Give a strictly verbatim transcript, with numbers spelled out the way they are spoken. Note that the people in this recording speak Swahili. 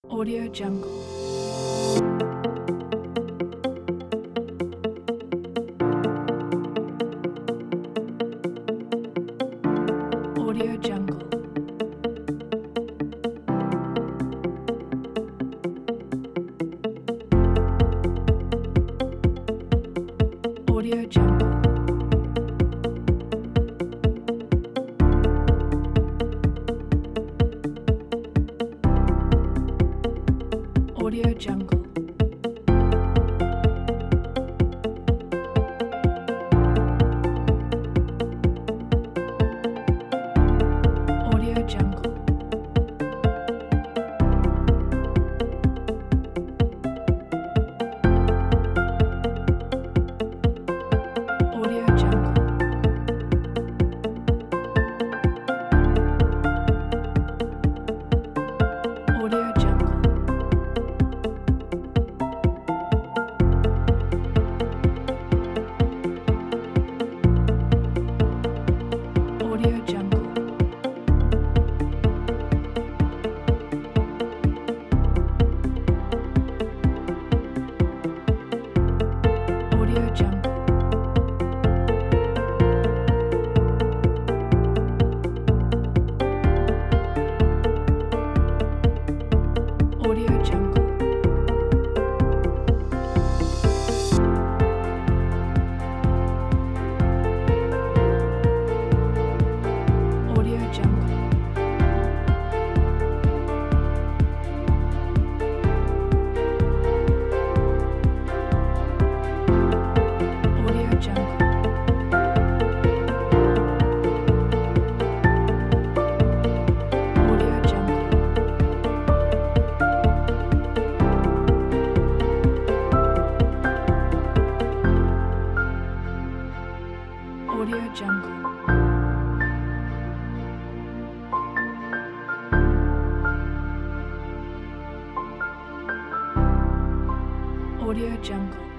Audio Jungle. Audio Jungle. Audio Jungle. Audio Jungle. Audio Jungle. Audio Jungle. Audio Jungle. Audio Jungle. Audio Jungle. Audio Jungle. Audio Jungle. Audio Jungle. Audio Jungle. Audio Jungle. Audio Jungle.